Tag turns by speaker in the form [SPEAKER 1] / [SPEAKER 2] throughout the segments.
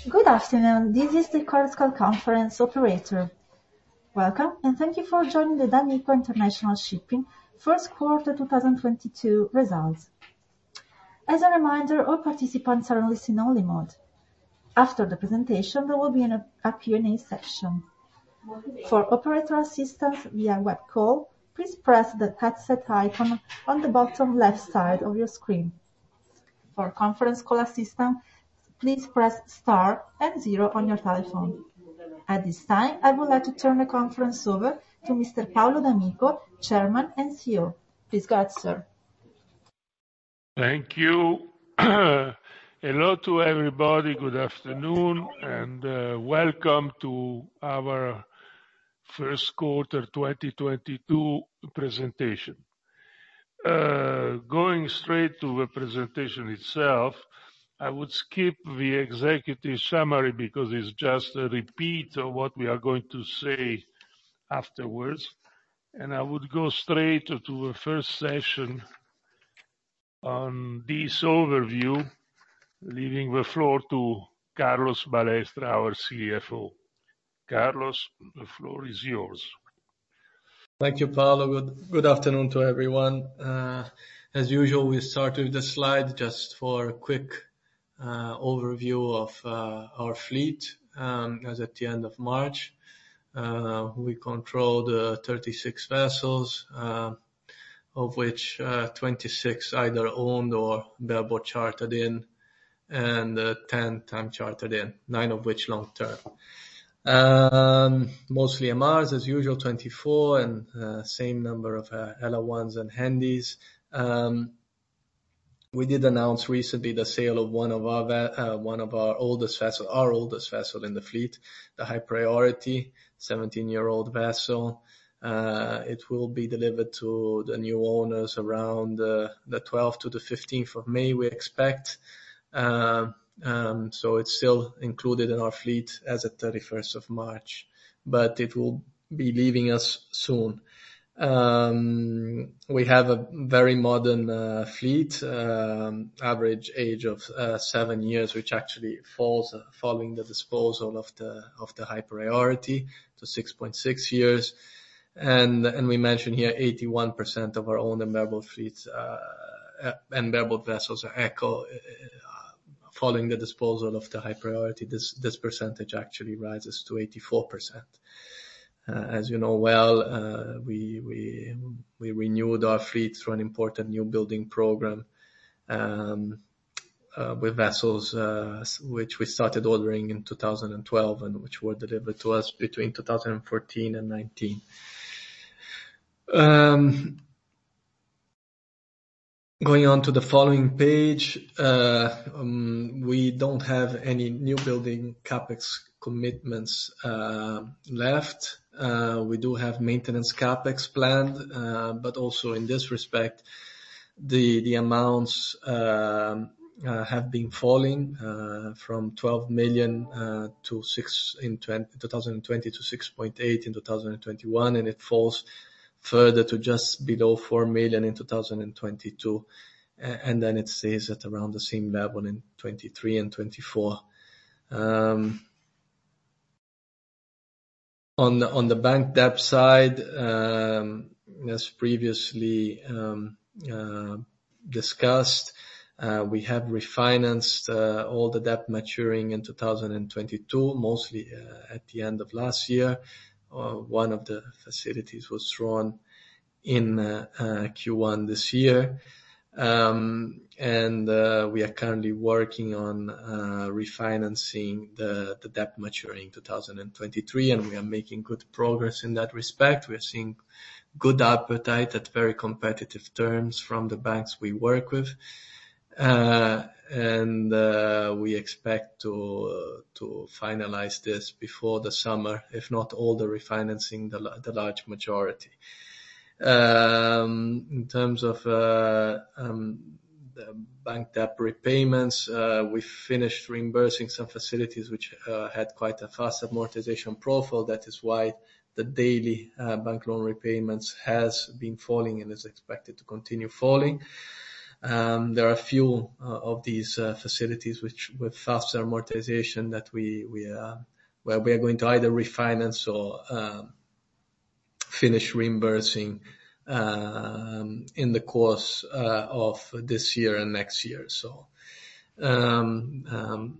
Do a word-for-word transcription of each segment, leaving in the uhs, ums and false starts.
[SPEAKER 1] Good afternoon, this is the Chorus Call conference operator. Welcome, and thank you for joining the d'Amico International Shipping first quarter twenty twenty-two results. As a reminder, all participants are on listen-only mode. After the presentation, there will be an, a Q and A session. For operator assistance via web call, please press the headset icon on the bottom left side of your screen. For conference call assistance, please press star and zero on your telephone. At this time, I would like to turn the conference over to Mister Paolo d'Amico, Chairman and C E O. Please go ahead, sir.
[SPEAKER 2] Thank you. Hello to everybody. Good afternoon, and uh, welcome to our first quarter twenty twenty-two presentation. Uh, going straight to the presentation itself, I would skip the executive summary because it's just a repeat of what we are going to say afterwards. And I would go straight to the first session on this overview, leaving the floor to Carlos Balestra, our C F O. Carlos, the floor is yours.
[SPEAKER 3] Thank you, Paolo. Good, good afternoon to everyone. Uh, as usual, we start with the slide just for a quick Uh, overview of uh, our fleet um, as at the end of March. Uh, we controlled uh, thirty-six vessels, uh, of which uh, twenty-six either owned or bareboat chartered in, and uh, ten time chartered in, nine of which long term. Um, mostly M Rs as usual, twenty-four, and uh, same number of uh, L R ones and Handys. Um, We did announce recently the sale of one of our uh, one of our oldest vessel, our oldest vessel in the fleet, the High Priority, seventeen-year-old vessel. Uh, it will be delivered to the new owners around uh, the twelfth to the fifteenth of May, we expect. Uh, um, so it's still included in our fleet as at thirty-first of March, but it will be leaving us soon. Um, we have a very modern uh, fleet, um, average age of uh, seven years, which actually falls uh, following the disposal of the of the High Priority to six point six years. And and we mentioned here eighty-one percent of our own and bareboat fleets uh, and bareboat vessels are eco. Uh, following the disposal of the High Priority, this this percentage actually rises to eighty-four percent. Uh, as you know well, uh, we we we renewed our fleet through an important new building program um, uh, with vessels uh, which we started ordering in two thousand twelve and which were delivered to us between two thousand fourteen and nineteen. Um, Going on to the following page, uh, um, we don't have any new building capex commitments uh, left. Uh, we do have maintenance capex planned, uh, but also in this respect, the the amounts uh, uh, have been falling uh, from twelve million uh, to six in twenty twenty to six point eight in two thousand twenty-one, and it falls further to just below four million in two thousand twenty-two, and then it stays at around the same level in twenty-three and twenty-four. Um, on the on the bank debt side, um, as previously um, uh, discussed, uh, we have refinanced uh, all the debt maturing in two thousand twenty-two, mostly uh, at the end of last year. Uh, one of the facilities was drawn in uh, uh, Q one this year. Um, and uh, we are currently working on uh, refinancing the, the debt maturing in two thousand twenty-three, and we are making good progress in that respect. We are seeing good appetite at very competitive terms from the banks we work with. Uh, and uh, we expect to uh, to finalize this before the summer, if not all the refinancing, the, the large majority. Um, in terms of uh, um, the bank debt repayments, uh, we finished reimbursing some facilities which uh, had quite a fast amortization profile. That is why the daily uh, bank loan repayments has been falling and is expected to continue falling. Um, there are a few uh, of these uh, facilities which with faster amortization that we we uh, where we are going to either refinance or um, finish reimbursing um, in the course uh, of this year and next year. So um, um,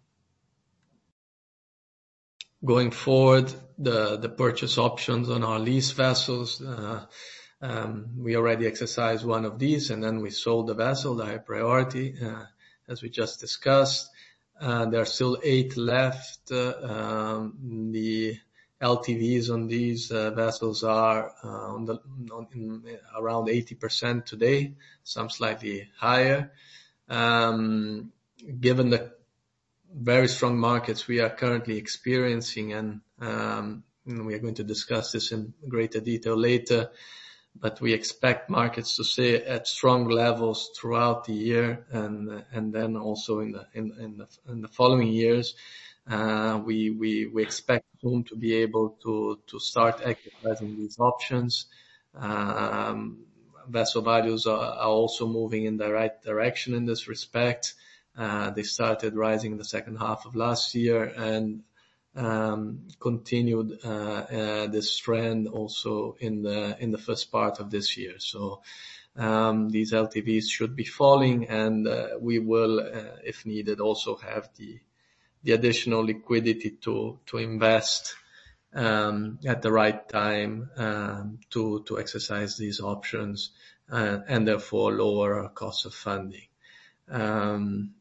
[SPEAKER 3] going forward, the the purchase options on our lease vessels. Uh, Um, we already exercised one of these, and then we sold the vessel, the High Priority, uh, as we just discussed. Uh, there are still eight left. Uh, um, the L T Vs on these uh, vessels are uh, on the, on, in, around eighty percent today, some slightly higher. Um, given the very strong markets we are currently experiencing, and um, we are going to discuss this in greater detail later, but we expect markets to stay at strong levels throughout the year, and and then also in the in, in the in the following years. Uh, we we we expect soon to be able to to start exercising these options. Um, vessel values are, are also moving in the right direction in this respect. Uh, they started rising in the second half of last year, and Um, continued uh, uh, this trend also in the in the first part of this year. So um, these L T Vs should be falling, and uh, we will, uh, if needed, also have the the additional liquidity to to invest um, at the right time um, to to exercise these options uh, and therefore lower our cost of funding. Um,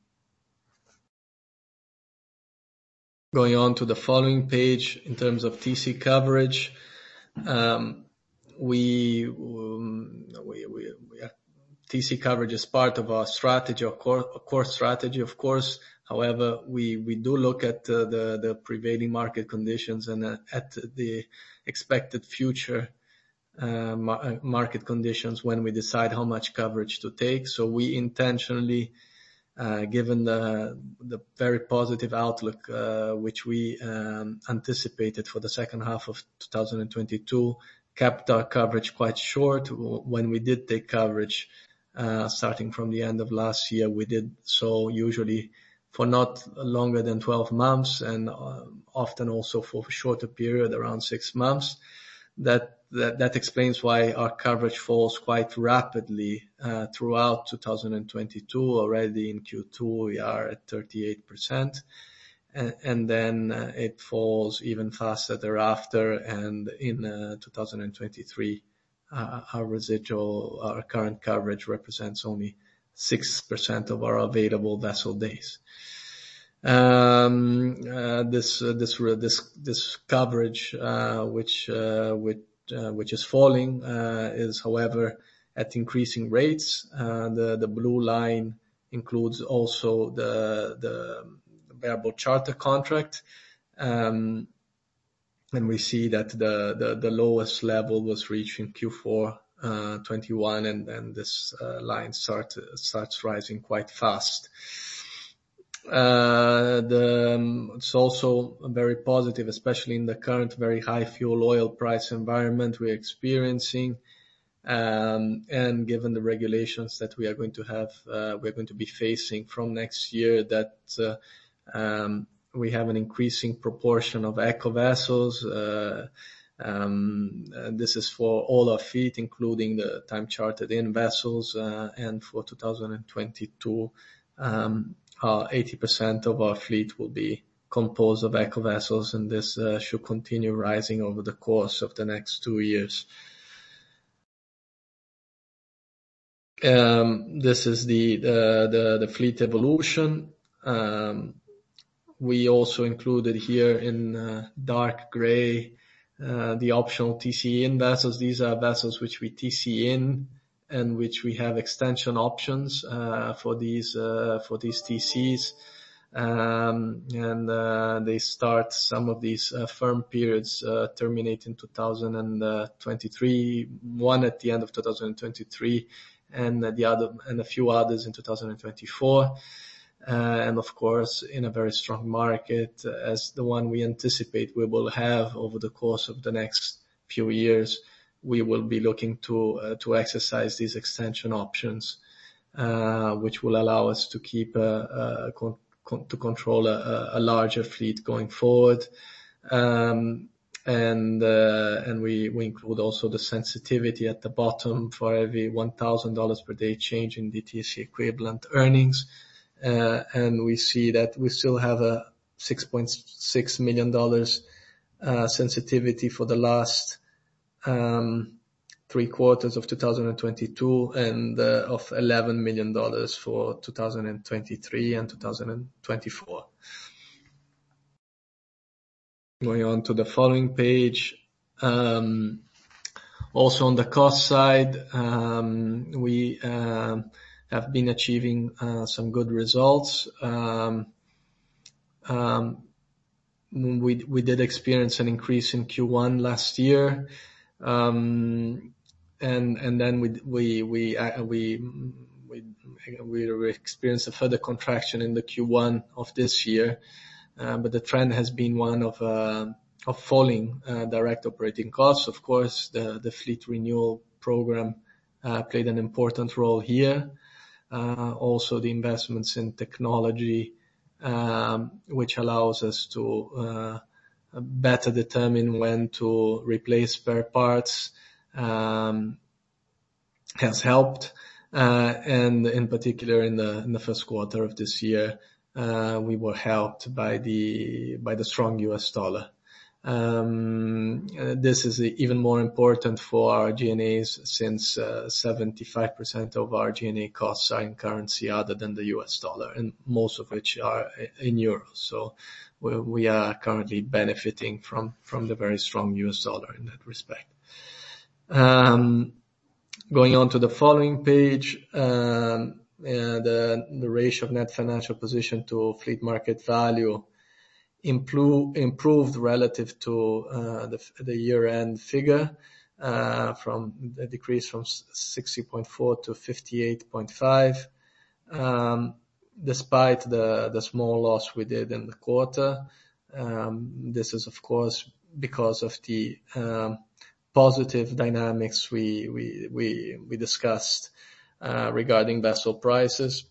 [SPEAKER 3] Going on to the following page, in terms of T C coverage, um, we, um, we, we, we are, T C coverage is part of our strategy, our core, our core strategy, of course. However, we, we do look at uh, the, the prevailing market conditions and uh, at the expected future uh, mar- market conditions when we decide how much coverage to take. So we intentionally Uh, given the the very positive outlook uh, which we um, anticipated for the second half of two thousand twenty-two, kept our coverage quite short. When we did take coverage, uh, starting from the end of last year, we did so usually for not longer than twelve months, and uh, often also for a shorter period, around six months. That that, that explains why our coverage falls quite rapidly uh, throughout two thousand twenty-two. Already in Q two, we are at thirty-eight percent, and, and then uh, it falls even faster thereafter. And in uh, two thousand twenty-three, uh, our residual, our current coverage represents only six percent of our available vessel days. Um, uh, this, uh, this, this, this coverage, uh, which, uh, which, uh, which is falling, uh, is, however, at increasing rates. Uh, the, the blue line includes also the, the bareboat charter contract. Um, and we see that the, the, the lowest level was reached in Q four, uh, twenty-one, and then this, uh, line start, starts rising quite fast. Uh, the, um, it's also very positive, especially in the current very high fuel oil price environment we're experiencing. Um, and given the regulations that we are going to have, uh, we're going to be facing from next year, that, uh, um, we have an increasing proportion of eco vessels. Uh, um, this is for all our fleet, including the time chartered in vessels, uh, and for two thousand twenty-two, um, Uh, eighty percent of our fleet will be composed of eco vessels, and this uh, should continue rising over the course of the next two years. Um, this is the, the, the, the fleet evolution. Um, we also included here in uh, dark gray uh, the optional T C in vessels. These are vessels which we T C in and which we have extension options uh, for these uh, for these T Cs, um, and uh, they start some of these uh, firm periods uh, terminate in two thousand twenty-three, one at the end of two thousand twenty-three, and the other and a few others in two thousand twenty-four. Uh, and of course, in a very strong market uh, as the one we anticipate we will have over the course of the next few years, we will be looking to uh, to exercise these extension options. uh, which will allow us to keep a, a con- con- to control a, a larger fleet going forward. Um, and uh, and we, we include also the sensitivity at the bottom for every one thousand dollars per day change in D T C equivalent earnings. Uh, and we see that we still have a six point six million dollars uh, sensitivity for the last um, three quarters of two thousand twenty-two and uh, of eleven million dollars for two thousand twenty-three and two thousand twenty-four. Going on to the following page. Um, also on the cost side, um, we uh, have been achieving uh, some good results. Um, um, we we did experience an increase in Q one last year, um, and and then we we we uh, we we we experienced a further contraction in the Q one of this year. Uh, but the trend has been one of uh, of falling uh, direct operating costs. Of course, the the fleet renewal program uh, played an important role here. Uh, also, the investments in technology, um, which allows us to uh, better determine when to replace spare parts, um, has helped. Uh, and in particular, in the in the first quarter of this year, Uh, we were helped by the by the strong U S dollar. Um, uh, this is even more important for our G and As since uh, seventy-five percent of our G and A costs are in currency other than the U S dollar, and most of which are in euros. So we, we are currently benefiting from from the very strong U S dollar in that respect. Um, going on to the following page. Um, Uh, the, the ratio of net financial position to fleet market value improve, improved relative to uh, the, the year-end figure, uh, from the decrease from sixty point four to fifty-eight point five, um, despite the, the small loss we did in the quarter. Um, this is, of course, because of the um, positive dynamics we we we, we discussed Uh, regarding vessel prices.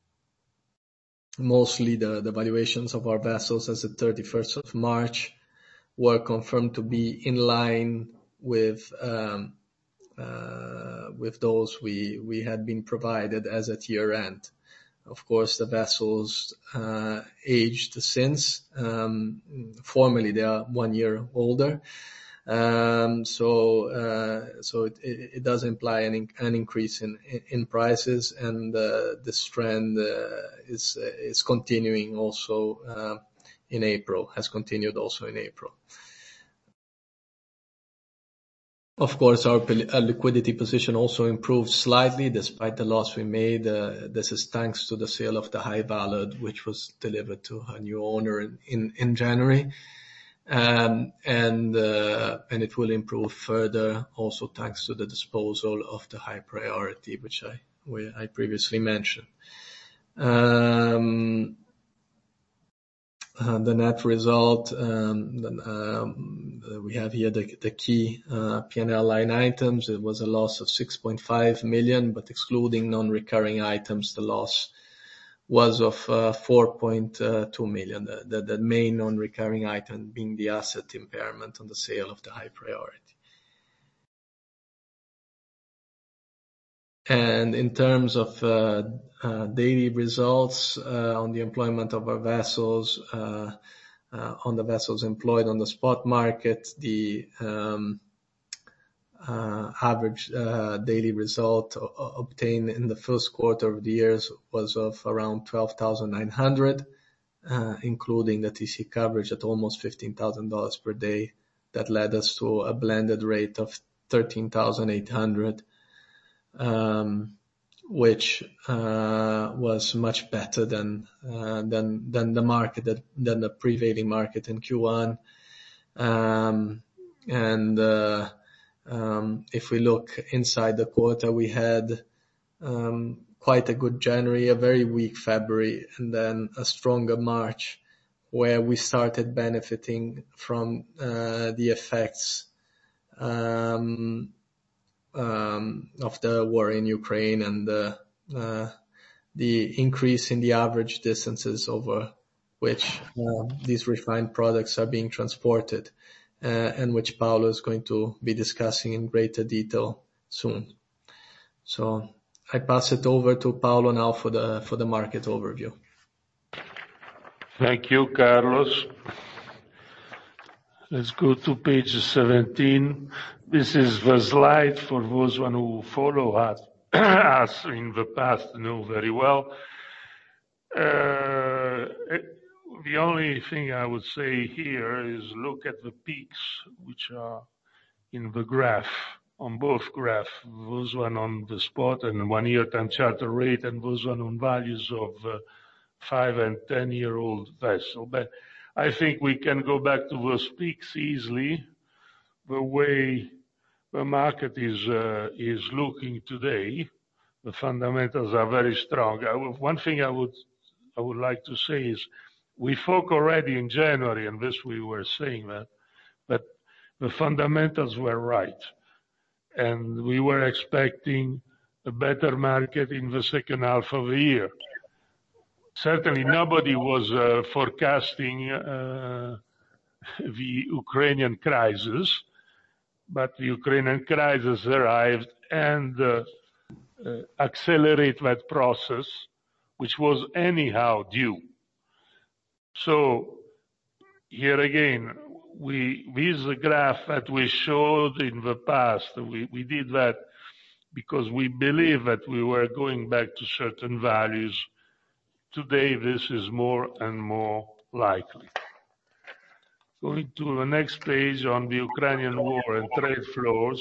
[SPEAKER 3] Mostly the, the valuations of our vessels as of thirty-first of March were confirmed to be in line with um, uh, with those we, we had been provided as at year end. Of course, the vessels uh, aged since. Um, formally, they are one year older. Um, so, uh, so it, it does imply an, in, an increase in, in prices, and, uh, this trend, uh, is, is continuing also, uh, in April, has continued also in April. Of course, our, our liquidity position also improved slightly despite the loss we made. Uh, this is thanks to the sale of the High Valor, which was delivered to a new owner in, in, in January. Um, and uh, and it will improve further also thanks to the disposal of the High Priority, which I we, I previously mentioned. Um, uh, the net result, um, the, um, we have here the, the key uh, P and L line items. It was a loss of six point five million, but excluding non-recurring items, the loss was of uh, four point two million, the, the, the main non-recurring item being the asset impairment on the sale of the High Priority. And in terms of uh, uh, daily results uh, on the employment of our vessels, uh, uh, on the vessels employed on the spot market, the um, Uh, average uh, daily result o- obtained in the first quarter of the year was of around twelve thousand nine hundred, uh, including the T C coverage at almost fifteen thousand dollars per day. That led us to a blended rate of thirteen thousand eight hundred, um, which uh, was much better than uh, than than the market that, than the prevailing market in Q one. Um, and uh, Um, if we look inside the quarter, we had um, quite a good January, a very weak February, and then a stronger March, where we started benefiting from uh, the effects um, um, of the war in Ukraine and the uh, the increase in the average distances over which uh, these refined products are being transported, uh, and which Paolo is going to be discussing in greater detail soon. So I pass it over to Paolo now for the for the market overview.
[SPEAKER 2] Thank you, Carlos. Let's go to page seventeen. This is the slide for those one who follow us, us in the past know very well. Uh, the only thing I would say here is look at the peaks, which are in the graph, on both graphs, those one on the spot and one year time charter rate, and those one on values of uh, five and ten year old vessel. But I think we can go back to those peaks easily, the way the market is uh, is looking today. The fundamentals are very strong. I, one thing I would I would like to say is we spoke already in January, and this we were saying that, but the fundamentals were right, and we were expecting a better market in the second half of the year. Certainly nobody was uh, forecasting uh, the Ukrainian crisis, but the Ukrainian crisis arrived and uh, uh, accelerated that process, which was anyhow due. So here again, we, this graph that we showed in the past, we, we did that because we believe that we were going back to certain values. Today, this is more and more likely. Going to the next page on the Ukrainian war and trade flows.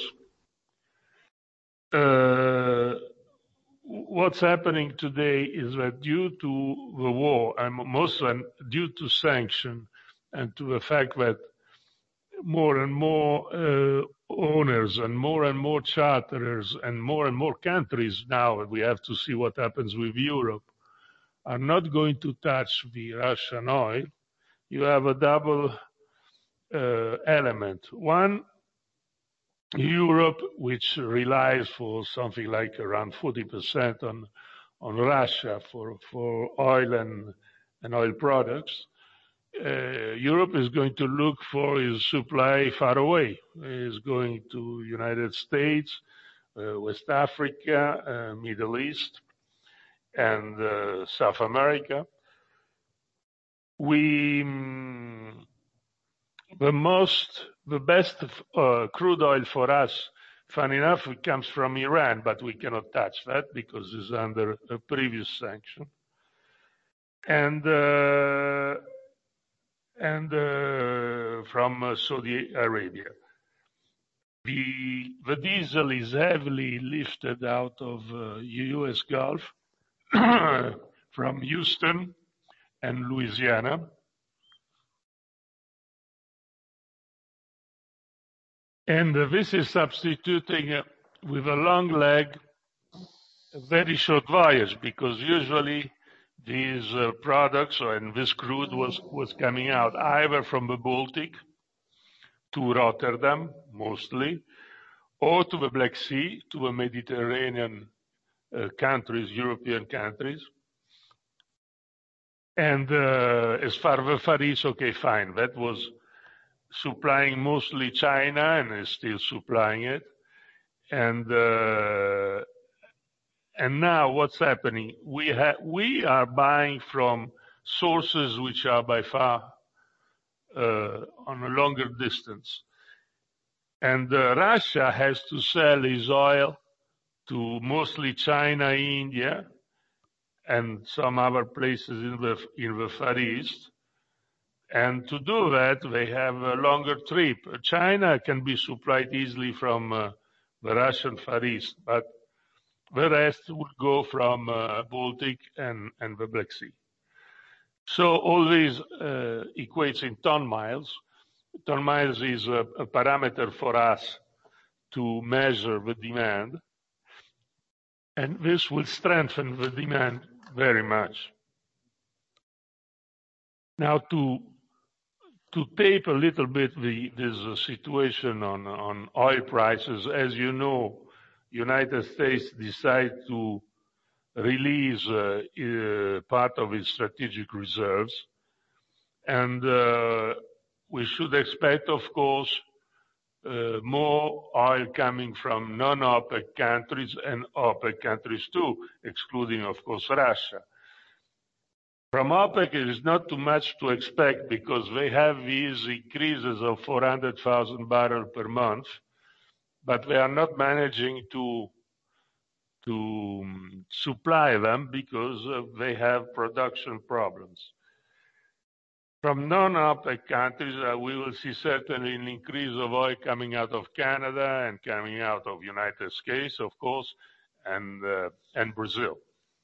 [SPEAKER 2] Uh, what's happening today is that due to the war, and mostly due to sanction, and to the fact that more and more uh, owners and more and more charterers and more and more countries now, we have to see what happens with Europe, are not going to touch the Russian oil. You have a double uh, element. One, Europe, which relies for something like around forty percent on on Russia for for oil and and oil products. Uh, Europe is going to look for its supply far away. Is going to United States, uh, West Africa, uh, Middle East, and uh, South America. We um, the most, the best uh, crude oil for us, funny enough, it comes from Iran, but we cannot touch that because it's under a previous sanction. And uh, and uh, from uh, Saudi Arabia. The, the diesel is heavily lifted out of uh, U S Gulf from Houston and Louisiana. And uh, this is substituting uh, with a long leg, a very short voyage, because usually these uh, products, and this crude was, was coming out either from the Baltic to Rotterdam, mostly, or to the Black Sea, to the Mediterranean uh, countries, European countries. And uh, as far as the Far East, okay, fine, that was supplying mostly China and is still supplying it. And uh, and now what's happening? We ha- we are buying from sources which are by far uh, on a longer distance. And uh, Russia has to sell its oil to mostly China, India, and some other places in the in the Far East. And to do that, they have a longer trip. China can be supplied easily from uh, the Russian Far East, but the rest would go from uh, Baltic and, and the Black Sea. So all these uh, equates in ton miles. Ton miles is a, a parameter for us to measure the demand, and this will strengthen the demand very much. Now to To tape a little bit the, this uh, situation on, on oil prices, as you know, United States decided to release uh, uh, part of its strategic reserves. And uh, we should expect, of course, uh, more oil coming from non-OPEC countries and OPEC countries too, excluding, of course, Russia. From OPEC, it is not too much to expect because they have these increases of four hundred thousand barrels per month, but they are not managing to to um, supply them because uh, they have production problems. From non-OPEC countries, uh, we will see certainly an increase of oil coming out of Canada and coming out of United States, of course, and, uh, and Brazil.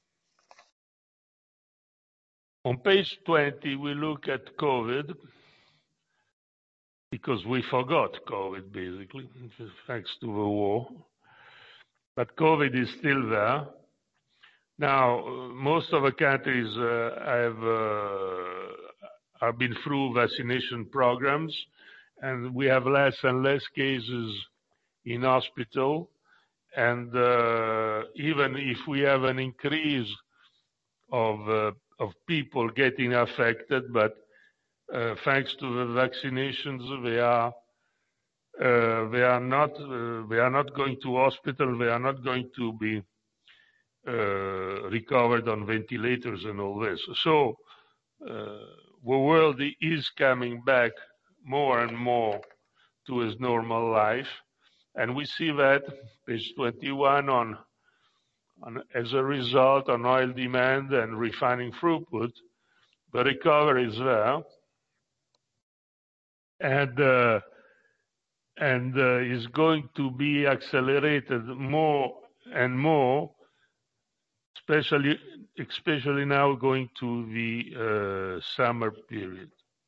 [SPEAKER 2] On page twenty, we look at COVID, because we forgot COVID, basically, thanks to the war. But COVID is still there. Now, most of the countries uh, have uh, have been through vaccination programs, and we have less and less cases in hospital. And uh, even if we have an increase of uh, of people getting affected, but uh, thanks to the vaccinations, they are uh, they are not uh, they are not going to hospital. They are not going to be uh, recovered on ventilators and all this. So uh, the world is coming back more and more to its normal life, and we see that page twenty-one on. And as a result, on oil demand and refining throughput, the recovery is there, and uh, and uh, is going to be accelerated more and more, especially especially now going to the uh, summer period.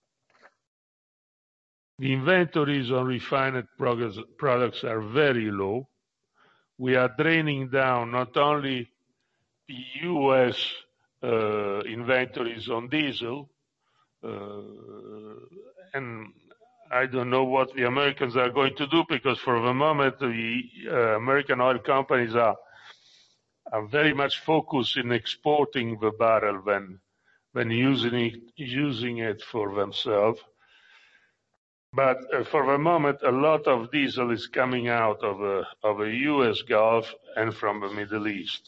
[SPEAKER 2] The inventories on refined products are very low. We are draining down not only the U S uh, inventories on diesel, uh, and I don't know what the Americans are going to do, because for the moment the uh, American oil companies are are very much focused in exporting the barrel than than using it using it for themselves. But uh, for the moment, a lot of diesel is coming out of a, of a U S Gulf and from the Middle East.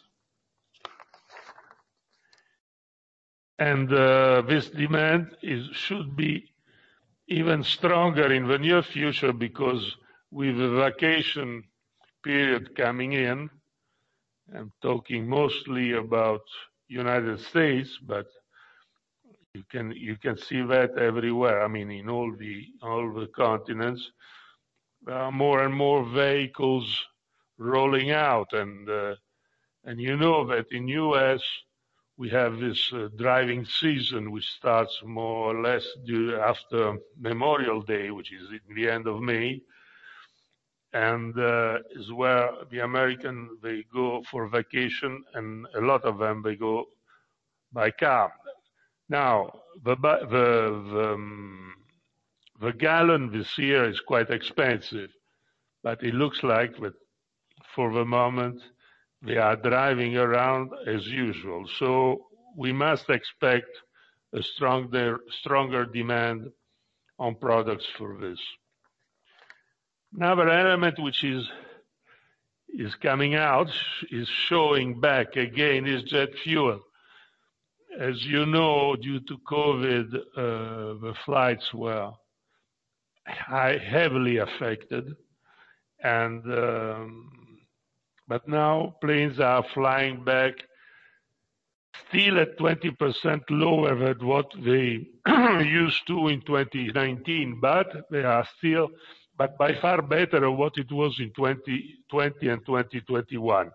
[SPEAKER 2] And uh, this demand is, should be even stronger in the near future, because with the vacation period coming in, I'm talking mostly about United States, but You can you can see that everywhere. I mean, in all the all the continents, there are more and more vehicles rolling out, and uh, and you know that in U S we have this uh, driving season, which starts more or less due after Memorial Day, which is in the end of May, and uh, is where the American they go for vacation, and a lot of them they go by car. Now, the, the, the, um, the gallon this year is quite expensive, but it looks like that for the moment they are driving around as usual. So we must expect a stronger, stronger demand on products for this. Another element which is, is coming out, is showing back again, is jet fuel. As you know, due to COVID, uh, the flights were high, heavily affected, and um, but now planes are flying back, still at twenty percent lower than what they used to in twenty nineteen, but they are still, but by far better than what it was in twenty twenty and twenty twenty-one.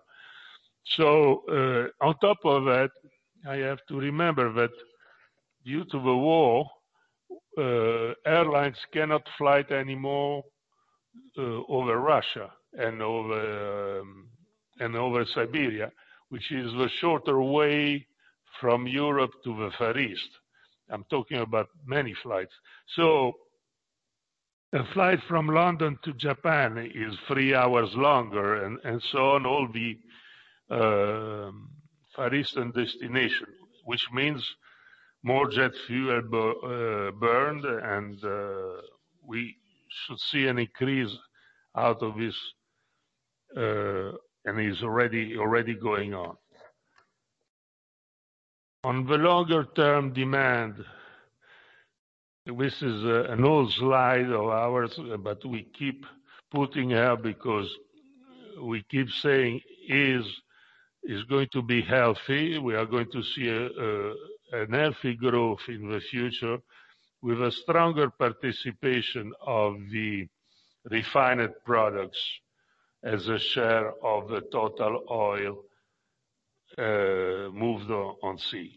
[SPEAKER 2] So uh, on top of that, I have to remember that due to the war, uh, airlines cannot fly anymore uh, over Russia and over um, and over Siberia, which is the shorter way from Europe to the Far East. I'm talking about many flights. So a flight from London to Japan is three hours longer, and, and so on. All the uh, Far Eastern destination, which means more jet fuel bu- uh, burned, and uh, we should see an increase out of this, uh, and is already already going on. On the longer term demand, this is uh, an old slide of ours, but we keep putting her because we keep saying is is going to be healthy. We are going to see a, a, an healthy growth in the future with a stronger participation of the refined products as a share of the total oil uh, moved on, on sea.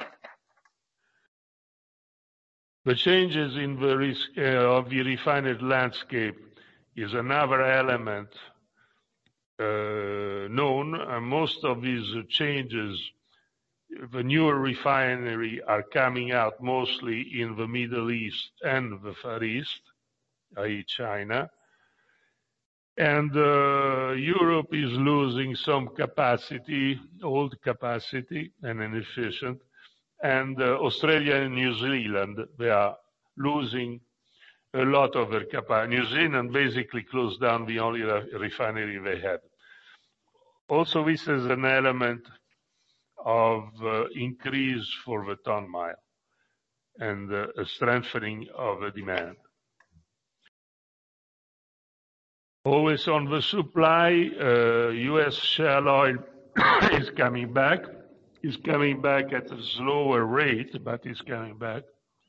[SPEAKER 2] The changes in the risk uh, of the refined landscape is another element uh, known, and most of these changes, the newer refinery are coming out mostly in the Middle East and the Far East, that is China. And uh, Europe is losing some capacity, old capacity and inefficient. And uh, Australia and New Zealand, they are losing a lot of their capacity. New Zealand basically closed down the only refinery they had. Also, this is an element of uh, increase for the ton mile and uh, a strengthening of the demand. Always on the supply, uh, U S shale oil is coming back. It's coming back at a slower rate, but it's coming back.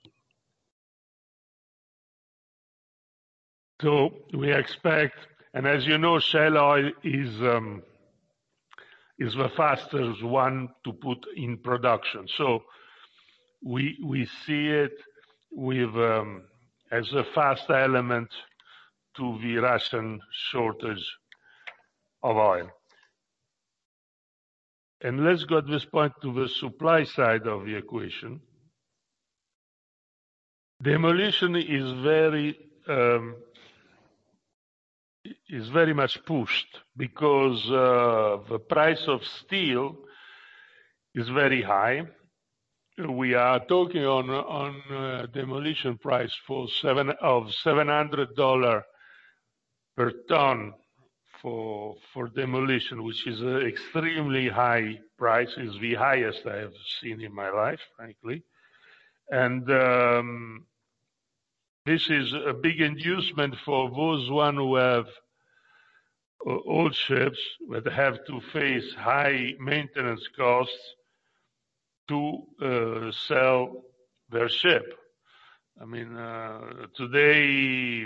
[SPEAKER 2] So we expect, and as you know, shale oil is um, is the fastest one to put in production. So we we see it with um, as a fast element to the Russian shortage of oil. And let's go at this point to the supply side of the equation. Demolition is very um, is very much pushed because uh, the price of steel is very high. We are talking on on uh, demolition price for seven of seven hundred dollar per ton for for demolition, which is an extremely high price. Is the highest I have seen in my life, frankly, and um, this is a big inducement for those one who have uh, old ships that have to face high maintenance costs to uh, sell their ship. I mean, uh, today,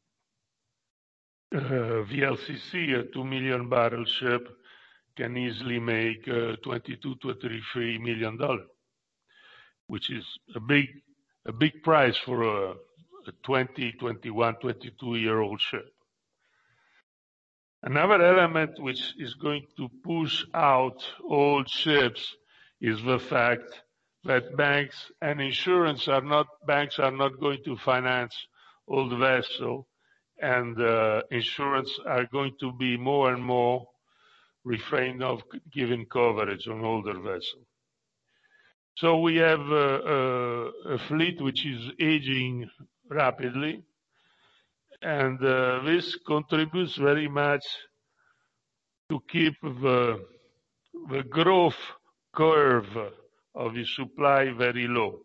[SPEAKER 2] uh, V L C C, a two million barrel ship, can easily make uh, twenty-two to thirty-three million dollars, which is a big, a big price for a, a twenty, twenty-one, twenty-two year old ship. Another element which is going to push out old ships is the fact that banks and insurance are not, banks are not going to finance old vessels, and uh, insurance are going to be more and more refrained of giving coverage on older vessels. So we have uh, a, a fleet which is aging rapidly, and uh, this contributes very much to keep the, the growth curve of the supply very low.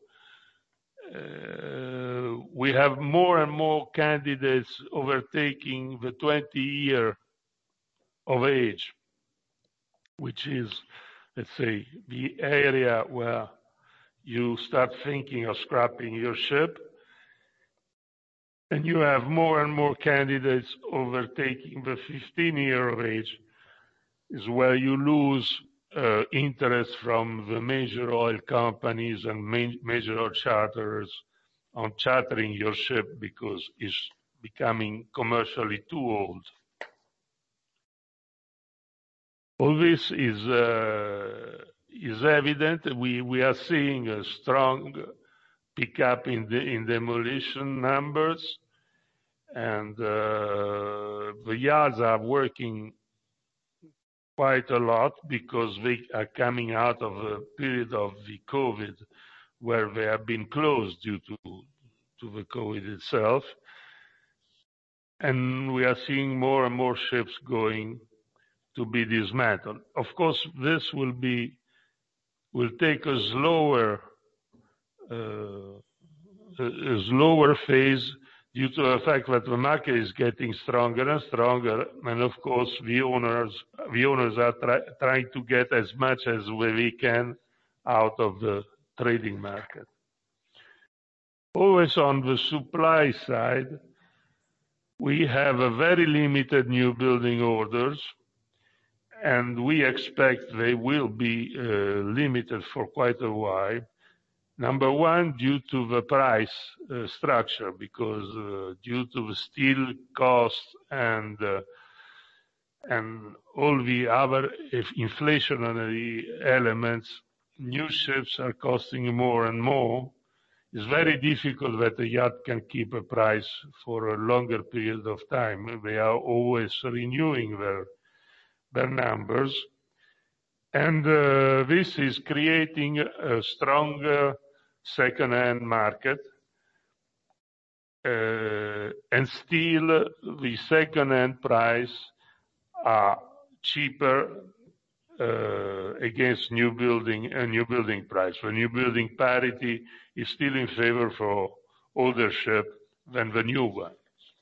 [SPEAKER 2] Uh, we have more and more candidates overtaking the twenty year of age, which is, let's say, the area where you start thinking of scrapping your ship. And you have more and more candidates overtaking the fifteen year of age, is where you lose uh, interest from the major oil companies and ma- major oil charterers on chartering your ship because it's becoming commercially too old. All this is uh, is evident. We we are seeing a strong pickup in the in demolition numbers, and uh, the yards are working quite a lot because they are coming out of a period of the COVID where they have been closed due to, to the COVID itself. And we are seeing more and more ships going to be dismantled. Of course, this will be, will take a slower, uh, a slower phase due to the fact that the market is getting stronger and stronger, and of course the owners the owners are try, trying to get as much as we can out of the trading market. Always on the supply side, we have a very limited new building orders, and we expect they will be uh, limited for quite a while. Number one, due to the price uh, structure, because uh, due to the steel cost and uh, and all the other inflationary elements, new ships are costing more and more. It's very difficult that a yacht can keep a price for a longer period of time. They are always renewing their their numbers, and uh, this is creating a stronger second-hand market, uh, and still the second-hand price are cheaper uh, against new building and uh, new building price. The new building parity is still in favor for older ship than the new one.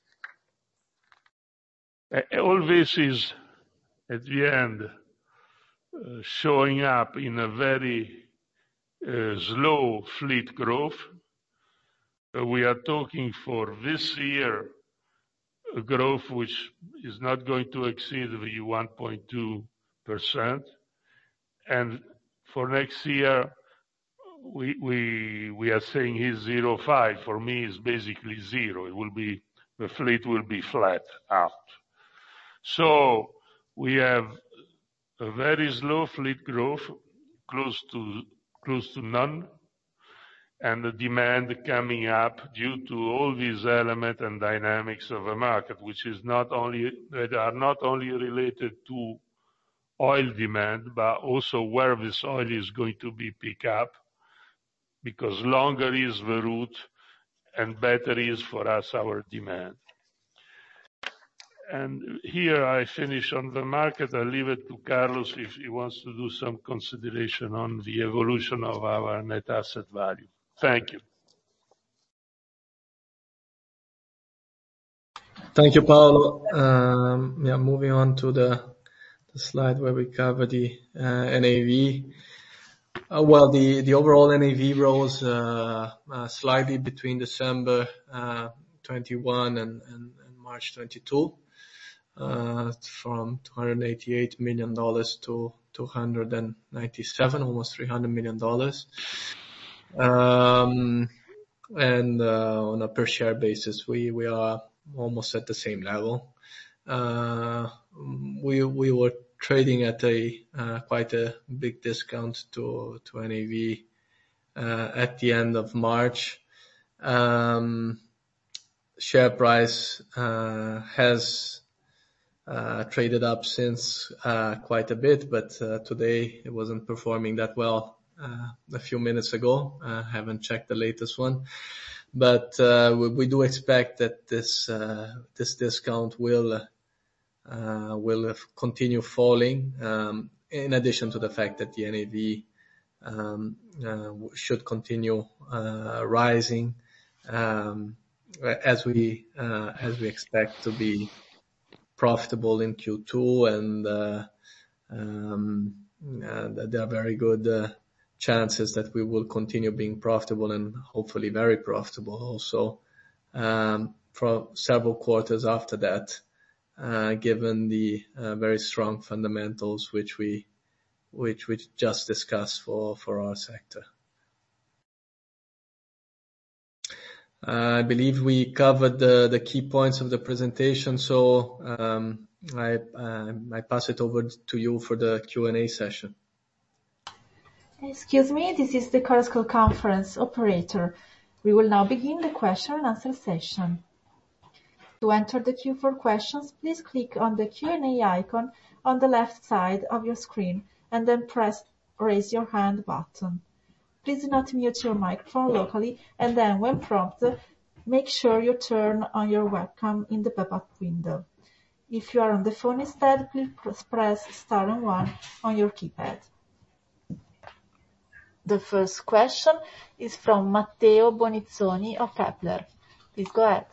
[SPEAKER 2] Uh, all this is at the end uh, showing up in a very uh, slow fleet growth. Uh, we are talking for this year a growth which is not going to exceed the one point two percent, and for next year we we we are saying is zero point five. For me, it's basically zero. It will be the fleet will be flat out. So we have a very slow fleet growth, close to close to none, and the demand coming up due to all these elements and dynamics of the market, which is not only that are not only related to oil demand, but also where this oil is going to be picked up, because longer is the route and better is for us our demand. And here I finish on the market. I leave it to Carlos if he wants to do some consideration on the evolution of our net asset value. Thank you.
[SPEAKER 3] Thank you, Paolo. Um, yeah, moving on to the, the slide where we cover the uh, N A V. Uh, well, the, the overall N A V rose uh, uh, slightly between December uh, twenty-one and, and, and March twenty-two, uh, from two hundred eighty-eight million dollars to two hundred ninety-seven, almost three hundred million dollars. Um, and uh, on a per share basis, we, we are almost at the same level. Uh, we we were trading at a uh, quite a big discount to to N A V uh, at the end of March. Um, share price uh, has uh, traded up since uh, quite a bit, but uh, today it wasn't performing that well. Uh, a few minutes ago, I uh, haven't checked the latest one. But uh, we, we do expect that this uh, this discount will uh, will continue falling. Um, in addition to the fact that the N A V um, uh, should continue uh, rising, um, as we uh, as we expect to be profitable in Q two, and uh, um, uh, there are very good Uh, chances that we will continue being profitable and hopefully very profitable also um, for several quarters after that, uh, given the uh, very strong fundamentals which we which we just discussed for for our sector. Uh, I believe we covered the the key points of the presentation, so um, I uh, I pass it over to you for the Q and A session.
[SPEAKER 1] Excuse me, this is the Chorus Call conference operator. We will now begin the question and answer session. To enter the queue for questions, please click on the Q and A icon on the left side of your screen and then press Raise Your Hand button. Please do not mute your microphone locally, and then when prompted, make sure you turn on your webcam in the pop-up window. If you are on the phone instead, please press star and one on your keypad. The first question is from Matteo Bonizzoni of Kepler. Please go ahead.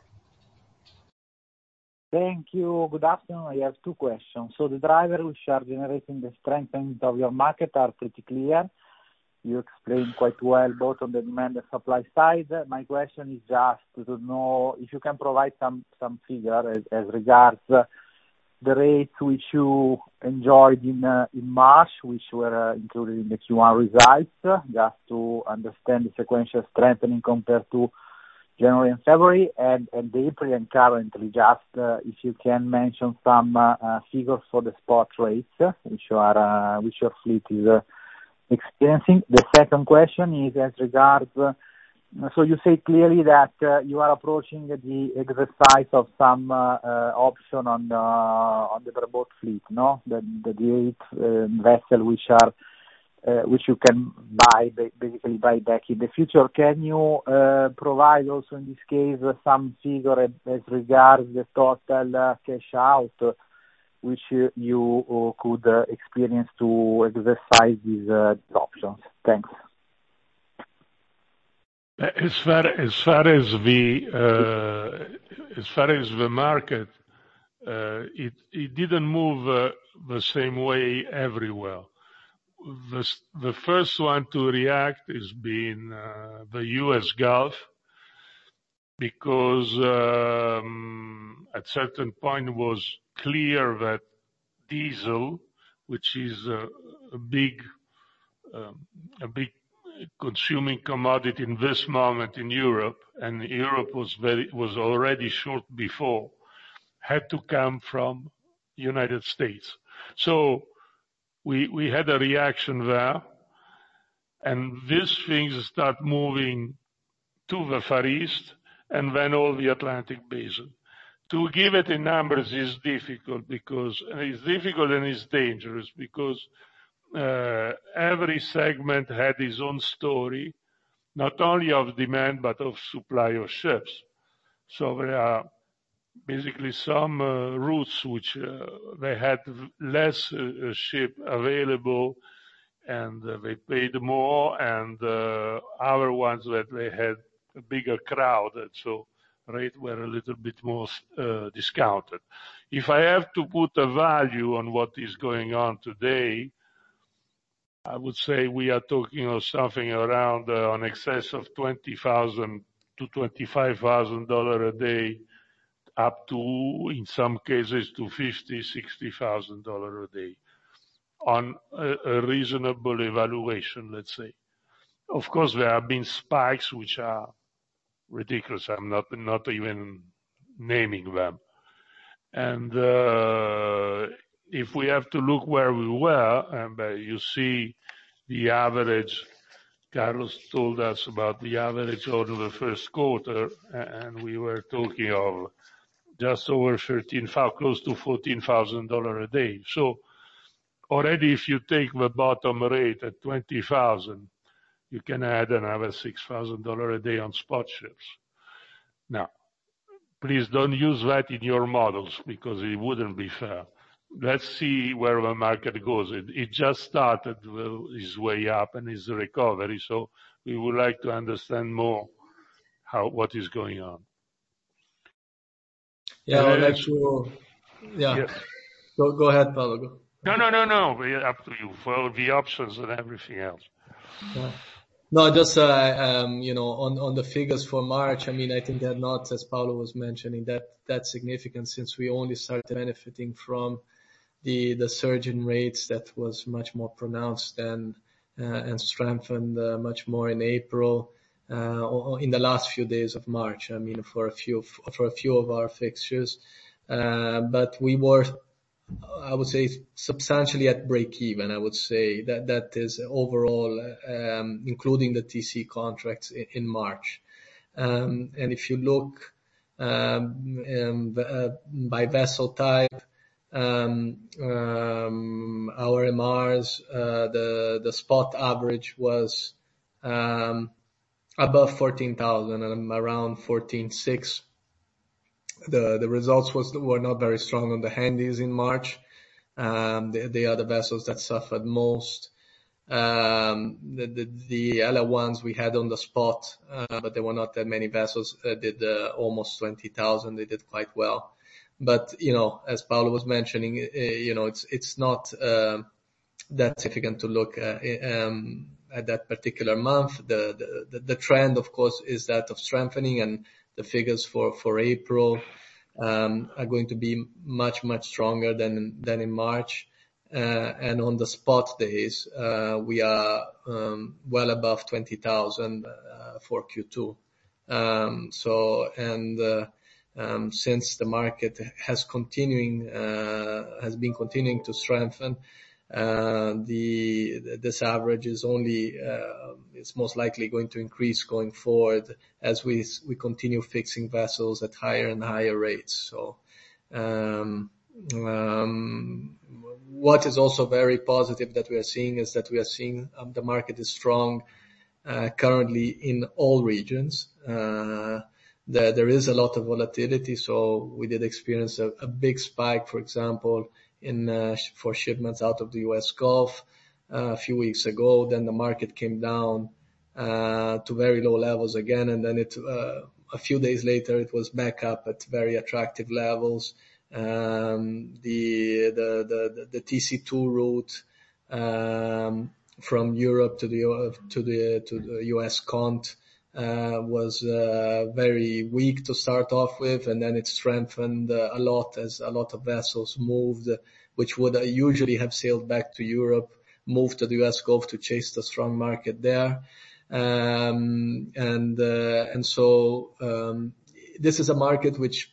[SPEAKER 4] Thank you. Good afternoon. I have two questions. So the drivers which are generating the strengthening of your market are pretty clear. You explained quite well both on the demand and supply side. My question is just to know if you can provide some, some figure as, as regards uh, the rates which you enjoyed in uh, in March, which were uh, included in the Q one results, uh, just to understand the sequential strengthening compared to January and February, and, and the April and currently, just uh, if you can mention some uh, uh, figures for the spot rates, uh, which are uh, which your fleet is uh, experiencing. The second question is as regards, uh, so you say clearly that uh, you are approaching the exercise of some uh, uh, option on uh, on the bareboat fleet, no? The the, the eight uh, vessels which are Uh, which you can buy, basically buy back in the future. Can you uh, provide also in this case uh, some figure as, as regards the total uh, cash out uh, which uh, you uh, could uh, experience to exercise these uh, options? Thanks.
[SPEAKER 2] As far as far as the uh, as far as the market, uh, it it didn't move uh, the same way everywhere. The, the first one to react has been uh, the U S Gulf, because um, at certain point it was clear that diesel, which is a, a big um, a big consuming commodity in this moment in Europe, and Europe was very was already short before, had to come from United States. So We, we had a reaction there, and these things start moving to the Far East and then all the Atlantic basin. To give it in numbers is difficult because it's difficult and it's dangerous because uh, every segment had its own story, not only of demand but of supply of ships. So there are basically some uh, routes which uh, they had less uh, ship available and uh, they paid more, and uh, other ones that they had a bigger crowd, and so rates were a little bit more uh, discounted. If I have to put a value on what is going on today, I would say we are talking of something around uh, on excess of twenty thousand to twenty-five thousand dollars a day, up to, in some cases, to fifty, sixty thousand dollars a day on a, a reasonable evaluation, let's say. Of course, there have been spikes which are ridiculous. I'm not not even naming them. And uh, if we have to look where we were, and uh, you see the average. Carlos told us about the average over the first quarter, and we were talking of just over thirteen thousand, close to fourteen thousand dollars a day. So already if you take the bottom rate at twenty thousand, you can add another six thousand dollars a day on spot ships. Now, please don't use that in your models because it wouldn't be fair. Let's see where the market goes. It, it just started its way up and its recovery, so we would like to understand more how what is going on.
[SPEAKER 3] Yeah, I'd like to. Yeah.
[SPEAKER 2] Yes.
[SPEAKER 3] Go, go ahead, Paolo. Go.
[SPEAKER 2] No, no, no, no. Up to you for the options and everything else.
[SPEAKER 3] Yeah. No, just, uh, um, you know, on, on the figures for March, I mean, I think they're not, as Paolo was mentioning, that, that significant since we only started benefiting from the, the surge in rates that was much more pronounced and, uh, and strengthened uh, much more in April. Uh, in the last few days of March, I mean, for a few, for a few of our fixtures. Uh, but we were, I would say, substantially at break even. I would say that, that is overall, um, including the T C contracts in, in March. Um, and if you look, um, um, uh, by vessel type. Um, um, our M Rs, uh, the the spot average was um, above fourteen thousand and around fourteen six. The the results was were not very strong on the Handys in March. Um, they, they are the vessels that suffered most. Um, the, the, the L L ones we had on the spot, uh, but there were not that many vessels, uh, did uh, almost twenty thousand. They did quite well. But, you know, as Paolo was mentioning, uh, you know, it's, it's not, uh, that significant to look, uh, um, at that particular month. The, the, the trend, of course, is that of strengthening, and the figures for, for April, um, are going to be much, much stronger than, than in March. Uh, and on the spot days, uh, we are, um, well above twenty thousand, uh, for Q two. Um, so, and, uh, Um, since the market has continuing, uh, has been continuing to strengthen, uh, the, this average is only, uh, it's most likely going to increase going forward as we, we continue fixing vessels at higher and higher rates. So, um, um, what is also very positive that we are seeing is that we are seeing um, the market is strong, uh, currently in all regions. Uh, There, there is a lot of volatility, so we did experience a, a big spike, for example, in uh, for shipments out of the U S Gulf uh, a few weeks ago. Then the market came down uh, to very low levels again, and then it uh, a few days later it was back up at very attractive levels. Um, the, the the the T C two route um, from Europe to the to the to the U S Cont Uh, was uh, very weak to start off with, and then it strengthened uh, a lot as a lot of vessels moved, which would uh, usually have sailed back to Europe, moved to the U S Gulf to chase the strong market there. Um, and uh, and so um, this is a market which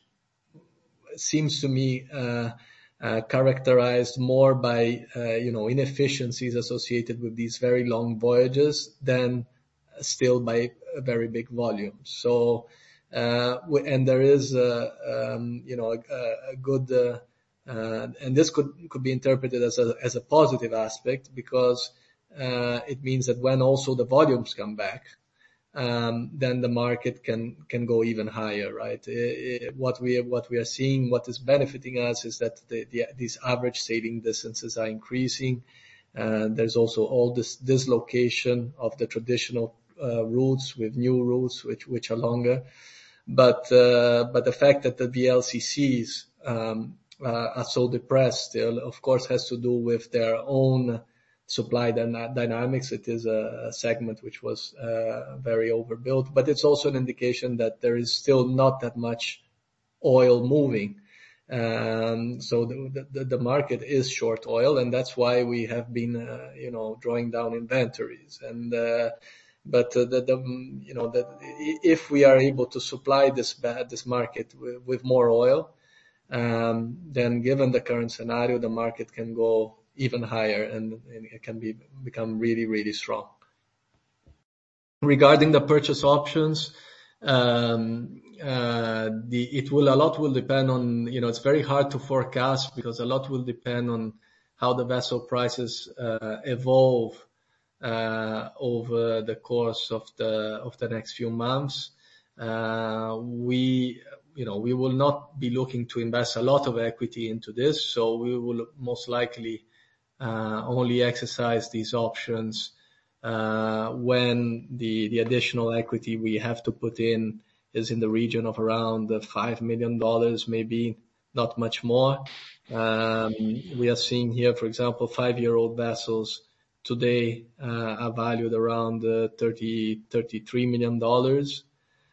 [SPEAKER 3] seems to me uh, uh, characterized more by uh, you know inefficiencies associated with these very long voyages than still by a very big volume. So, uh, and there is, uh, um, you know, a, a good, uh, uh, and this could, could be interpreted as a, as a positive aspect, because, uh, it means that when also the volumes come back, um, then the market can, can go even higher, right? It, it, what we, what we are seeing, what is benefiting us is that the, the, these average sailing distances are increasing. Uh, there's also all this dislocation of the traditional Uh, routes with new routes which which are longer, but uh, but the fact that the V L C Cs um, uh, are so depressed still, of course, has to do with their own supply dyna- dynamics. It is a, a segment which was uh, very overbuilt, but it's also an indication that there is still not that much oil moving. Um, so the, the the market is short oil, and that's why we have been uh, you know drawing down inventories. And uh, But uh, the, the you know that if we are able to supply this this market with, with more oil, um, then given the current scenario, the market can go even higher, and, and it can be become really really strong. Regarding the purchase options, um, uh, the it will a lot will depend on you know it's very hard to forecast, because a lot will depend on how the vessel prices uh, evolve Uh, over the course of the of the next few months. Uh, we, you know, we will not be looking to invest a lot of equity into this, so we will most likely uh, only exercise these options uh, when the the additional equity we have to put in is in the region of around five million dollars, maybe not much more. Um, we are seeing here, for example, five-year-old vessels today uh, are valued around uh, thirty, thirty-three million dollars.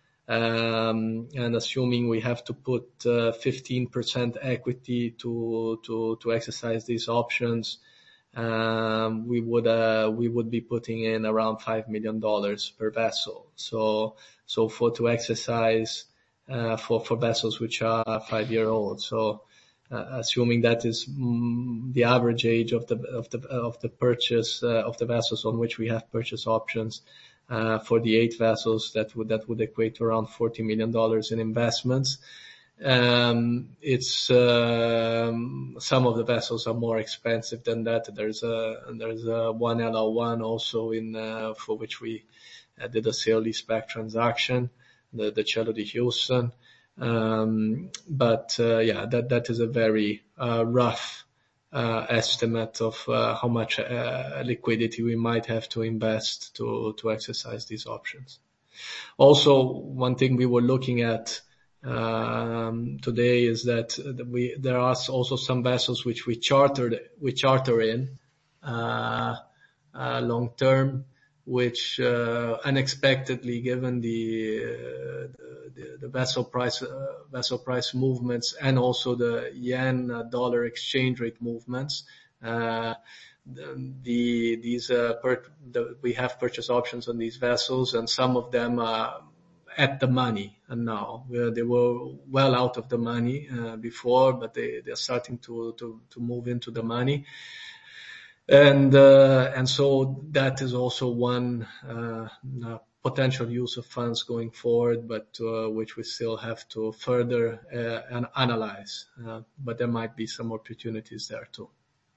[SPEAKER 3] Um, and assuming we have to put uh, fifteen percent equity to, to, to exercise these options, um, we would, uh, we would be putting in around five million dollars per vessel. So, so for to exercise, uh, for, for vessels which are five year old. So, Uh, assuming that is mm, the average age of the of the of the purchase uh, of the vessels on which we have purchase options, uh, for the eight vessels that would that would equate to around forty million dollars in investments. Um, it's um, some of the vessels are more expensive than that. There's a there's a one L L one also in uh, for which we uh, did a sale leaseback transaction, the the Cielo di Houston. Um, but uh, yeah, that that is a very uh, rough uh, estimate of uh, how much uh, liquidity we might have to invest to to exercise these options. Also, one thing we were looking at um, today is that we there are also some vessels which we chartered we charter in uh, uh, long term, which uh, unexpectedly, given the, uh, the the vessel price uh, vessel price movements and also the yen uh, dollar exchange rate movements. Uh, the, the these uh, per, the, we have purchase options on these vessels, and some of them are at the money and now. Uh, they were well out of the money uh, before, but they they're starting to to to move into the money. And uh, and so that is also one uh, uh, potential use of funds going forward, but uh, which we still have to further uh, and analyze. Uh, but there might be some opportunities there too.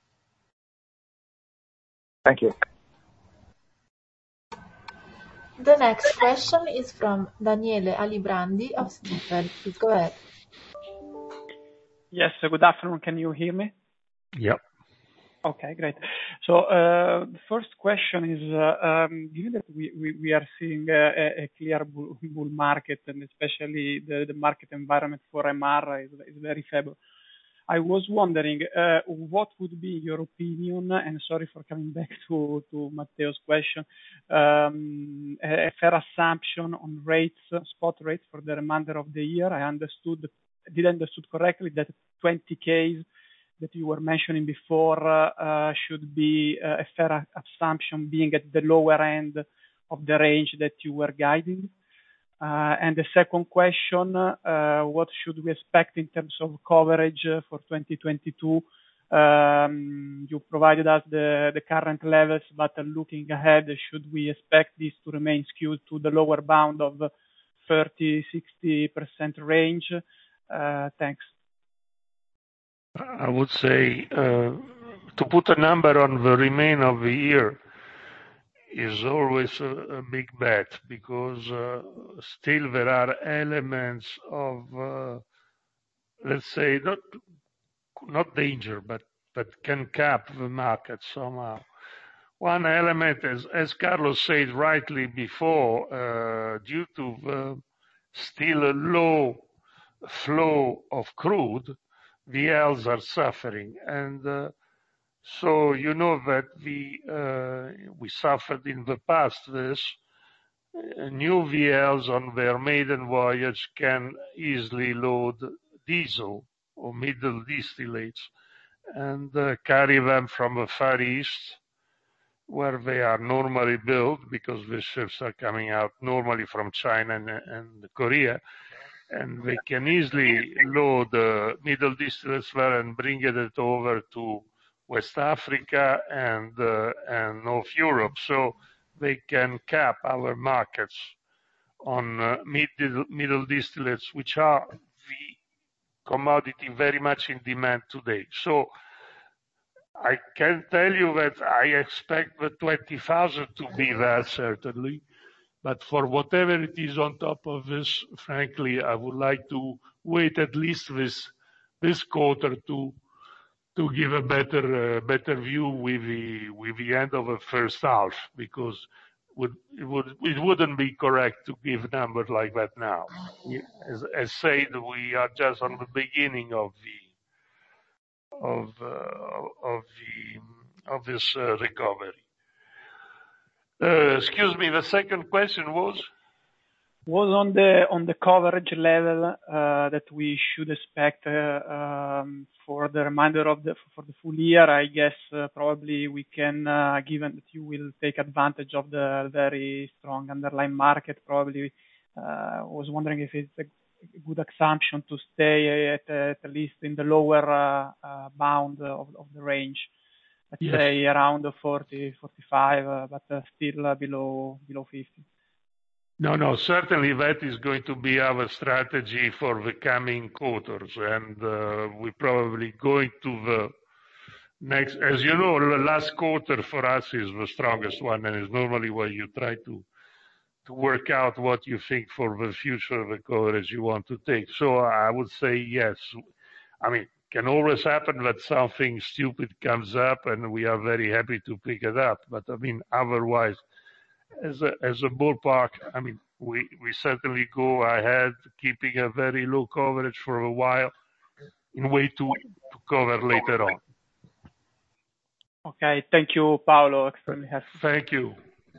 [SPEAKER 4] Thank you.
[SPEAKER 1] The next question is from Daniele Alibrandi of Stifel. Please go ahead.
[SPEAKER 5] Yes, good afternoon. Can you hear me?
[SPEAKER 2] Yep.
[SPEAKER 5] Okay, great. So uh, the first question is, uh, um, given that we, we, we are seeing a, a clear bull, bull market, and especially the, the market environment for M R is, is very favorable, I was wondering uh, what would be your opinion, and sorry for coming back to, to Matteo's question, um, a, a fair assumption on rates, spot rates for the remainder of the year. I understood, did I understood correctly that twenty Ks that you were mentioning before uh, uh, should be uh, a fair assumption, being at the lower end of the range that you were guiding? Uh, and the second question, uh, what should we expect in terms of coverage uh, for twenty twenty-two? Um, you provided us the, the current levels, but uh, looking ahead, should we expect this to remain skewed to the lower bound of thirty, sixty percent range? Uh, thanks.
[SPEAKER 2] I would say uh, to put a number on the remainder of the year is always a, a big bet, because uh, still there are elements of, uh, let's say, not not danger, but but can cap the market somehow. One element, as as Carlos said rightly before, uh, due to the still a low flow of crude, the Ls are suffering, and uh, so you know that we uh, we suffered in the past this. Uh, new V Ls on their maiden voyage can easily load diesel or middle distillates and uh, carry them from the Far East, where they are normally built, because the ships are coming out normally from China and, and Korea, and they can easily load uh, middle distillates there and bring it over to West Africa and uh, and North Europe, so they can cap our markets on uh, middle, middle distillates, which are the commodity very much in demand today. So I can tell you that I expect the twenty thousand to be there, certainly. But for whatever it is on top of this, frankly, I would like to wait at least this this quarter to to give a better uh, better view with the with the end of the first half, because would it would it wouldn't be correct to give numbers like that now. As, as said, we are just on the beginning of the of uh, of the of this uh, recovery. Uh, excuse me, the second question was?
[SPEAKER 5] Was on the on the coverage level uh, that we should expect uh, um, for the remainder of the for the full year. I guess uh, probably we can, uh, given that you will take advantage of the very strong underlying market, probably uh, was wondering if it's a good assumption to stay at at least in the lower uh, uh, bound of of the range. let's
[SPEAKER 2] Yes.
[SPEAKER 5] say around forty, forty-five, uh, but uh, still uh, below below fifty.
[SPEAKER 2] No, no, certainly that is going to be our strategy for the coming quarters, and uh, we're probably going to the next. As you know, the last quarter for us is the strongest one, and is normally where you try to to work out what you think for the future of the coverage you want to take. So I would say yes. I mean, can always happen that something stupid comes up, and we are very happy to pick it up. But I mean, otherwise, as a as a ballpark, I mean, we we certainly go ahead keeping a very low coverage for a while, in way to to cover later on.
[SPEAKER 5] Okay, thank you, Paolo. Extremely helpful.
[SPEAKER 2] Thank you.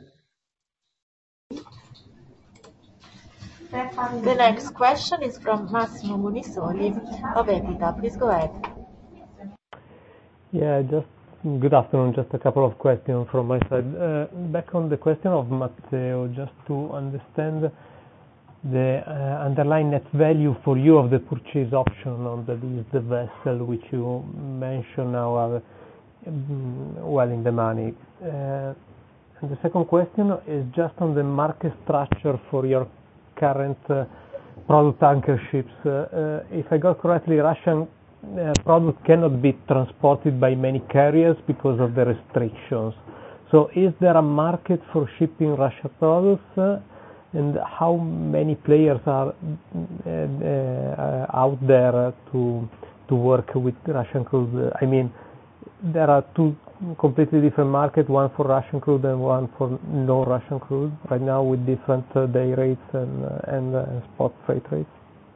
[SPEAKER 1] The next question is from Massimo Bonisoli of Equita. Please go ahead.
[SPEAKER 6] Yeah, just good afternoon. Just a couple of questions from my side. Uh, back on the question of Matteo, just to understand the uh, underlying net value for you of the purchase option on the lease the vessel, which you mentioned now are um, well in the money. Uh, and the second question is just on the market structure for your current uh, product tanker ships. Uh, uh, if I got correctly, Russian uh, product cannot be transported by many carriers because of the restrictions. So is there a market for shipping Russian products? Uh, and how many players are uh, uh, out there to to work with Russian crude? I mean, there are two completely different markets, one for Russian crude and one for no Russian crude right now, with different uh, day rates and, uh, and uh, spot freight rates.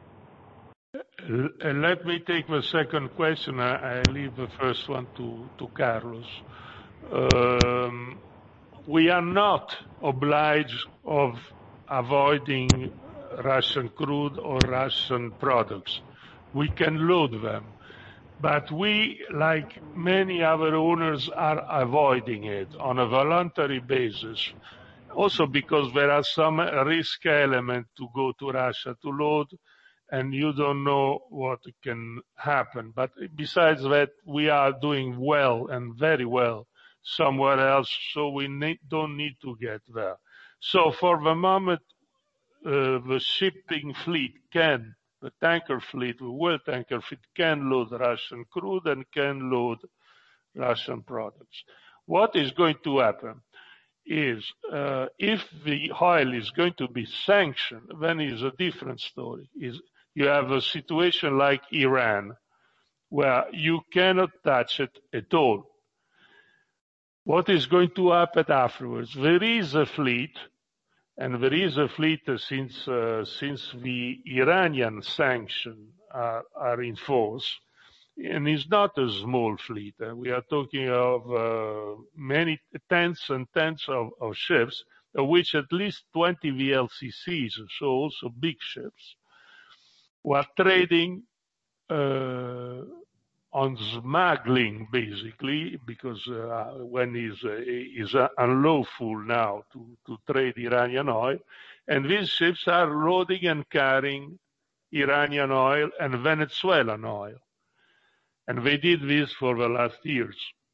[SPEAKER 2] Uh, let me take the second question. I, I leave the first one to, to Carlos. Um, we are not obliged of avoiding Russian crude or Russian products. We can load them. But we, like many other owners, are avoiding it on a voluntary basis. Also because there are some risk element to go to Russia to load, and you don't know what can happen. But besides that, we are doing well and very well somewhere else, so we need, don't need to get there. So for the moment, uh, the shipping fleet can The tanker fleet, the world tanker fleet, can load Russian crude and can load Russian products. What is going to happen is, uh, if the oil is going to be sanctioned, then it's a different story. Is you have a situation like Iran, where you cannot touch it at all. What is going to happen afterwards? There is a fleet. And there is a fleet uh, since uh, since the Iranian sanctions are, are in force, and it's not a small fleet. Uh, we are talking of uh, many tens and tens of, of ships, of which at least twenty V L C Cs, so also big ships, who are trading uh, on smuggling, basically, because uh, when it's, uh, it's uh, unlawful now to, to trade Iranian oil, and these ships are loading and carrying Iranian oil and Venezuelan oil. And they did this for the last years.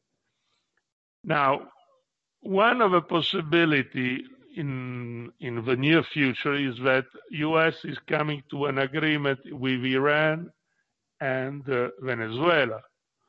[SPEAKER 2] Now, one of the possibility in, in the near future is that U S is coming to an agreement with Iran and uh, Venezuela.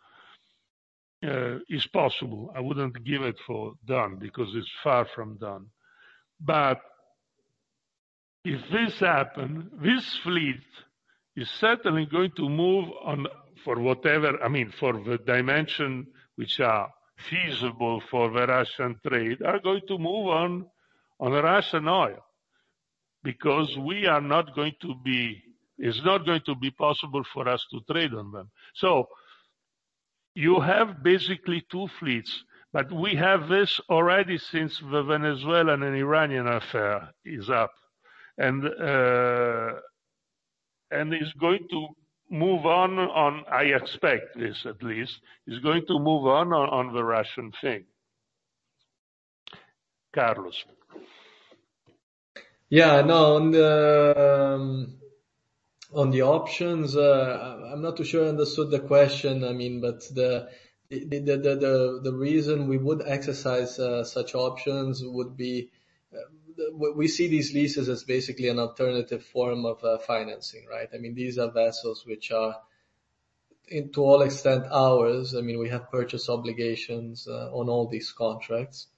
[SPEAKER 2] Uh, is possible. I wouldn't give it for done because it's far from done. But if this happens, this fleet is certainly going to move on for whatever, I mean, for the dimension which are feasible for the Russian trade, are going to move on on Russian oil, because we are not going to be It's not going to be possible for us to trade on them. So you have basically two fleets, but we have this already since the Venezuelan and Iranian affair is up, and uh, and is going to move on. On I expect this at least is going to move on on, on the Russian thing. Carlos.
[SPEAKER 3] Yeah, no, on the. Um... On the options, uh, I'm not too sure I understood the question. I mean, but the the the the the, the reason we would exercise uh, such options would be uh, we see these leases as basically an alternative form of uh, financing, right? I mean, these are vessels which are, in, to all extent, ours. I mean, we have purchase obligations uh, on all these contracts.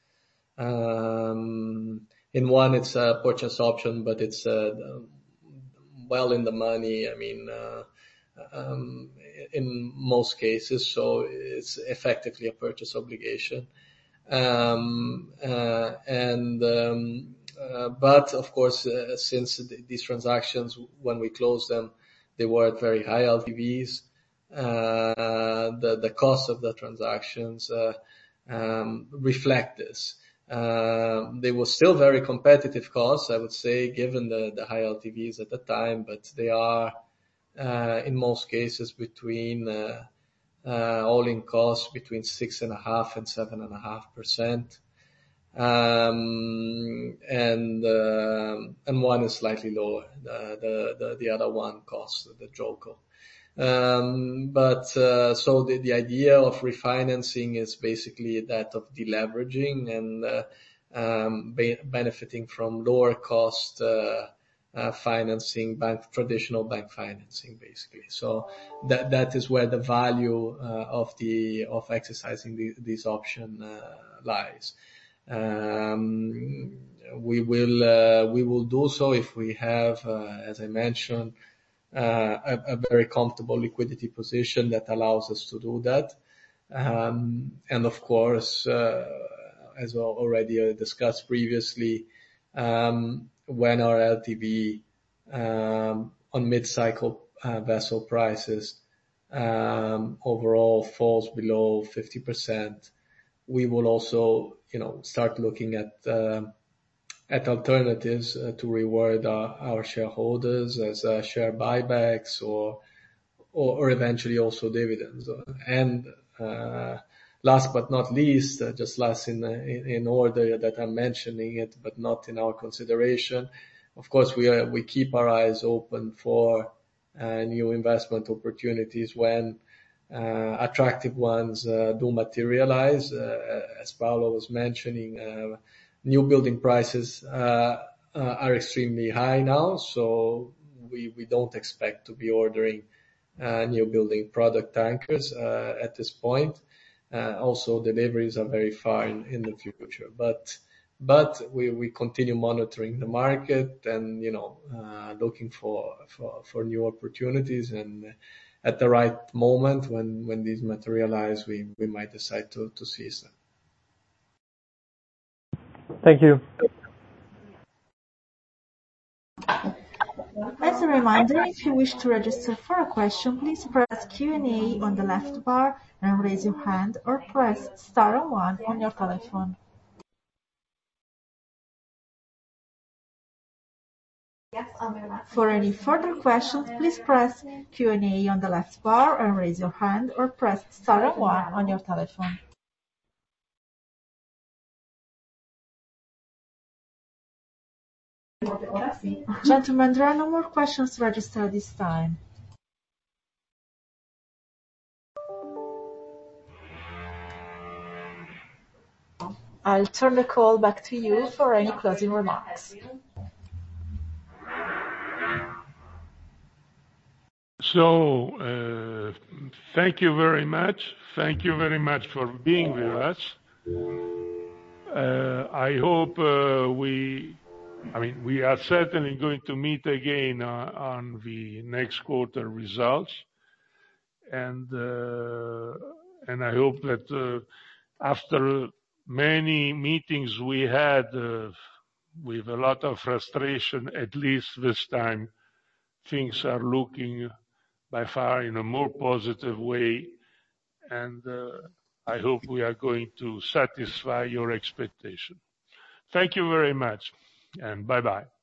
[SPEAKER 3] Um, in one, it's a purchase option, but it's uh, well in the money. I mean, uh, um, in most cases, so it's effectively a purchase obligation. Um, uh, and um, uh, but of course, uh, since th- these transactions, when we closed them, they were at very high L T Vs. Uh, the the cost of the transactions uh, um, reflect this. Uh, they were still very competitive costs, I would say, given the the high L T Vs at the time, but they are uh, in most cases between uh, uh, all-in costs between six and a half and seven and a half percent. Um, and, uh, and one is slightly lower. The, the, the, the other one costs the JOLCO. Um, but, uh, so the, the idea of refinancing is basically that of deleveraging and, uh, um, be- benefiting from lower cost, uh, Uh, financing, bank, traditional bank financing, basically. So that that is where the value uh, of the of exercising the, this option uh, lies. Um, we will uh, we will do so if we have, uh, as I mentioned, uh, a, a very comfortable liquidity position that allows us to do that. Um, and of course, uh, as already discussed previously, um, when our L T V um, on mid-cycle uh, vessel prices um, overall falls below fifty percent, we will also, you know, start looking at uh, at alternatives uh, to reward our, our shareholders as uh, share buybacks or, or or eventually also dividends. And uh, last but not least, uh, just last in, in in order that I'm mentioning it, but not in our consideration. Of course, we are, we keep our eyes open for uh, new investment opportunities when uh, attractive ones uh, do materialize. Uh, as Paolo was mentioning, uh, new building prices uh, uh, are extremely high now, so we we don't expect to be ordering uh, new building product tankers uh, at this point. Uh, also, deliveries are very far in, in the future, but but we, we continue monitoring the market and, you know, uh, looking for, for for new opportunities, and at the right moment when when these materialize, we we might decide to to seize them.
[SPEAKER 6] Thank you.
[SPEAKER 1] As a reminder, if you wish to register for a question, please press Q and A on the left bar and raise your hand, or press star and one on your telephone. For any further questions, please press Q and A on the left bar and raise your hand, or press star and one on your telephone. Gentlemen, there are no more questions registered at this time. I'll turn the call back to you for any closing remarks.
[SPEAKER 2] So, uh, thank you very much. Thank you very much for being with us. Uh, I hope uh, we, I mean, we are certainly going to meet again uh, on the next quarter results. And, uh, and I hope that uh, after many meetings we had uh, with a lot of frustration, at least this time, things are looking by far in a more positive way, and uh, I hope we are going to satisfy your expectation. Thank you very much, and bye-bye.